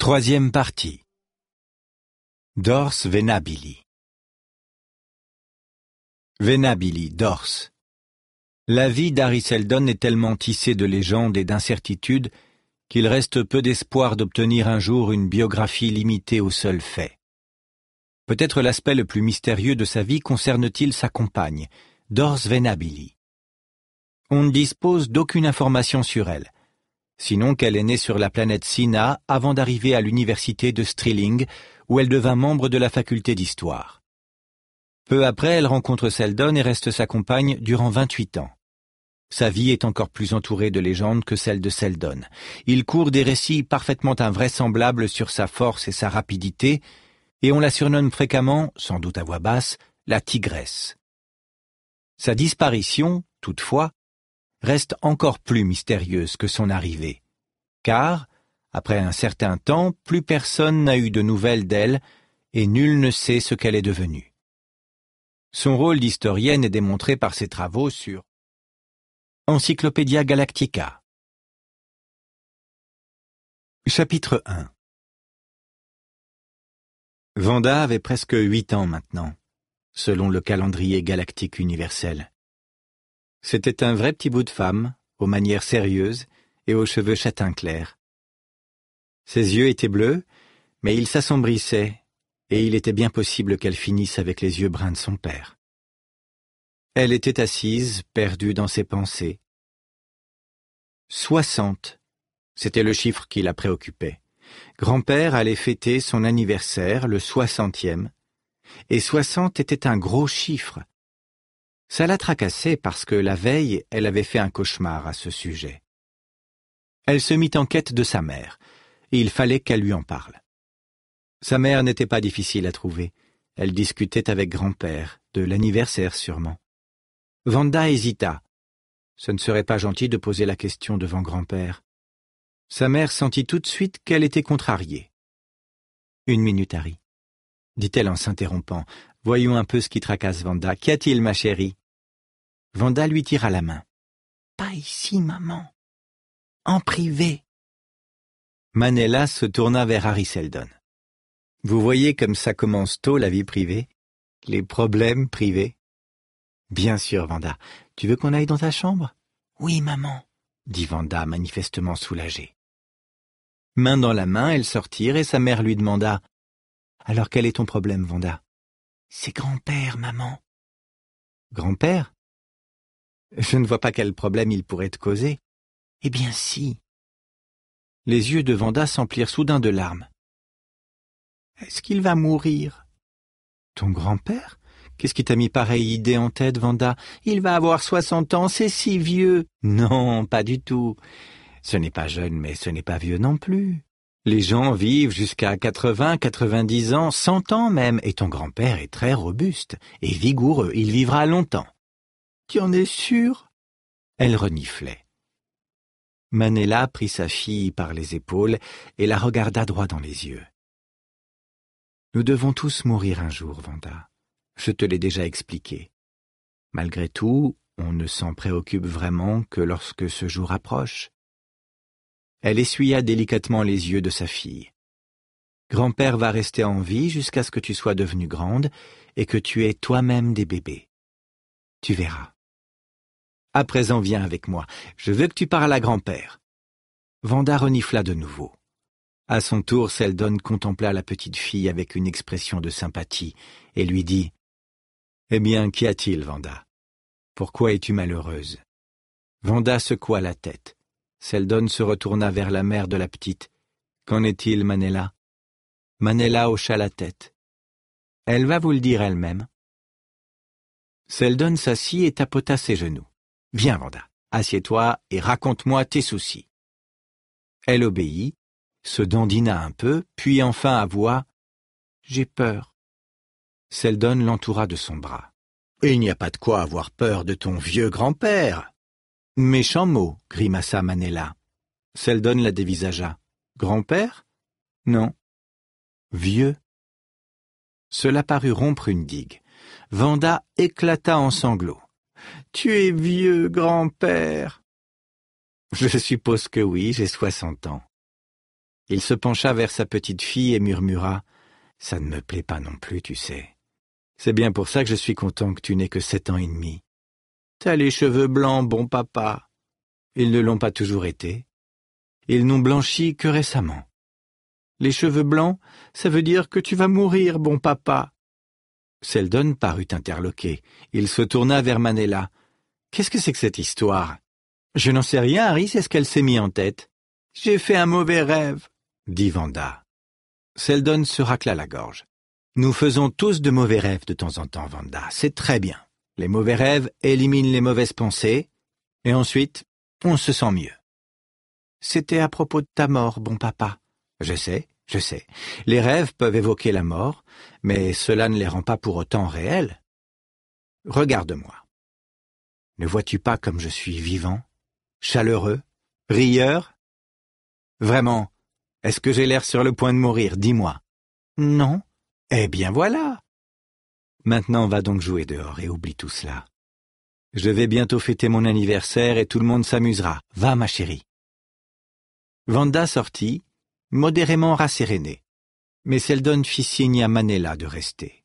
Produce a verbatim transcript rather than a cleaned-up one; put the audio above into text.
Troisième partie. Dors venabili. Venabili, dors. La vie d'Harry Seldon est tellement tissée de légendes et d'incertitudes qu'il reste peu d'espoir d'obtenir un jour une biographie limitée aux seuls faits. Peut-être l'aspect le plus mystérieux de sa vie concerne-t-il sa compagne, Dors venabili. On ne dispose d'aucune information sur elle, sinon qu'elle est née sur la planète Sina avant d'arriver à l'université de Stirling, où elle devint membre de la faculté d'histoire. Peu après, elle rencontre Seldon et reste sa compagne durant vingt-huit ans. Sa vie est encore plus entourée de légendes que celle de Seldon. Il court des récits parfaitement invraisemblables sur sa force et sa rapidité, et on la surnomme fréquemment, sans doute à voix basse, la tigresse. Sa disparition, toutefois, reste encore plus mystérieuse que son arrivée, car, après un certain temps, plus personne n'a eu de nouvelles d'elle et nul ne sait ce qu'elle est devenue. Son rôle d'historienne est démontré par ses travaux sur Encyclopædia Galactica. Chapitre un. Vanda avait presque huit ans maintenant, selon le calendrier galactique universel. C'était un vrai petit bout de femme, aux manières sérieuses et aux cheveux châtain clair. Ses yeux étaient bleus, mais ils s'assombrissaient, et il était bien possible qu'elle finisse avec les yeux bruns de son père. Elle était assise, perdue dans ses pensées. Soixante, c'était le chiffre qui la préoccupait. Grand-père allait fêter son anniversaire, le soixantième, et soixante était un gros chiffre. Ça la tracassait parce que la veille, elle avait fait un cauchemar à ce sujet. Elle se mit en quête de sa mère, et il fallait qu'elle lui en parle. Sa mère n'était pas difficile à trouver. Elle discutait avec grand-père, de l'anniversaire sûrement. Vanda hésita. Ce ne serait pas gentil de poser la question devant grand-père. Sa mère sentit tout de suite qu'elle était contrariée. « Une minute, Harry, » dit-elle en s'interrompant. « Voyons un peu ce qui tracasse Vanda. Qu'y a-t-il, ma chérie ?» Vanda lui tira la main. « Pas ici, maman. En privé. » Manella se tourna vers Harry Seldon. « Vous voyez comme ça commence tôt la vie privée? Les problèmes privés ?» « Bien sûr, Vanda. Tu veux qu'on aille dans ta chambre ?»« Oui, maman, » dit Vanda, manifestement soulagée. Main dans la main, elles sortirent et sa mère lui demanda « Alors quel est ton problème, Vanda ?»« C'est grand-père, maman. »« Grand-père ? Je ne vois pas quel problème il pourrait te causer. »« Eh bien si. » Les yeux de Vanda s'emplirent soudain de larmes. « Est-ce qu'il va mourir ?»« Ton grand-père ? Qu'est-ce qui t'a mis pareille idée en tête, Vanda? Il va avoir soixante ans, c'est si vieux. » « Non, pas du tout. Ce n'est pas jeune, mais ce n'est pas vieux non plus. Les gens vivent jusqu'à quatre-vingts, quatre-vingt-dix ans, cent ans même, et ton grand-père est très robuste et vigoureux. Il vivra longtemps. »« Tu en es sûre ?» Elle reniflait. Manella prit sa fille par les épaules et la regarda droit dans les yeux. « Nous devons tous mourir un jour, Vanda. Je te l'ai déjà expliqué. Malgré tout, on ne s'en préoccupe vraiment que lorsque ce jour approche. » Elle essuya délicatement les yeux de sa fille. « Grand-père va rester en vie jusqu'à ce que tu sois devenue grande et que tu aies toi-même des bébés. Tu verras. À présent, viens avec moi. Je veux que tu parles à grand-père. » Vanda renifla de nouveau. À son tour, Seldon contempla la petite fille avec une expression de sympathie et lui dit « Eh bien, qu'y a-t-il, Vanda? Pourquoi es-tu malheureuse ?» Vanda secoua la tête. Seldon se retourna vers la mère de la petite. « Qu'en est-il, Manella ?» Manella hocha la tête. « Elle va vous le dire elle-même. » Seldon s'assit et tapota ses genoux. « Viens, Vanda, assieds-toi et raconte-moi tes soucis. » Elle obéit, se dandina un peu, puis enfin avoua « J'ai peur. » Seldon l'entoura de son bras. « Il n'y a pas de quoi avoir peur de ton vieux grand-père. » « Méchant mot, grimaça Manella. Seldon la dévisagea. « Grand-père ? Non. Vieux. » Cela parut rompre une digue. Vanda éclata en sanglots. « Tu es vieux, grand-père. »« Je suppose que oui, j'ai soixante ans. » Il se pencha vers sa petite fille et murmura « Ça ne me plaît pas non plus, tu sais. C'est bien pour ça que je suis content que tu n'aies que sept ans et demi. T'as les cheveux blancs, bon papa. Ils ne l'ont pas toujours été. Ils n'ont blanchi que récemment. Les cheveux blancs, ça veut dire que tu vas mourir, bon papa. » Seldon parut interloqué. Il se tourna vers Manella. « Qu'est-ce que c'est que cette histoire ?»« Je n'en sais rien, Harry, c'est ce qu'elle s'est mis en tête. »« J'ai fait un mauvais rêve, » dit Wanda. Seldon se racla la gorge. « Nous faisons tous de mauvais rêves de temps en temps, Wanda. C'est très bien. Les mauvais rêves éliminent les mauvaises pensées, et ensuite, on se sent mieux. »« C'était à propos de ta mort, bon papa. »« Je sais, je sais. Les rêves peuvent évoquer la mort, mais cela ne les rend pas pour autant réels. Regarde-moi. Ne vois-tu pas comme je suis vivant, chaleureux, rieur? Vraiment, est-ce que j'ai l'air sur le point de mourir, dis-moi. Non? Eh bien voilà. Maintenant va donc jouer dehors et oublie tout cela. Je vais bientôt fêter mon anniversaire et tout le monde s'amusera. Va, ma chérie. Wanda sortit, modérément rassérénée, mais Seldon fit signe à Manella de rester.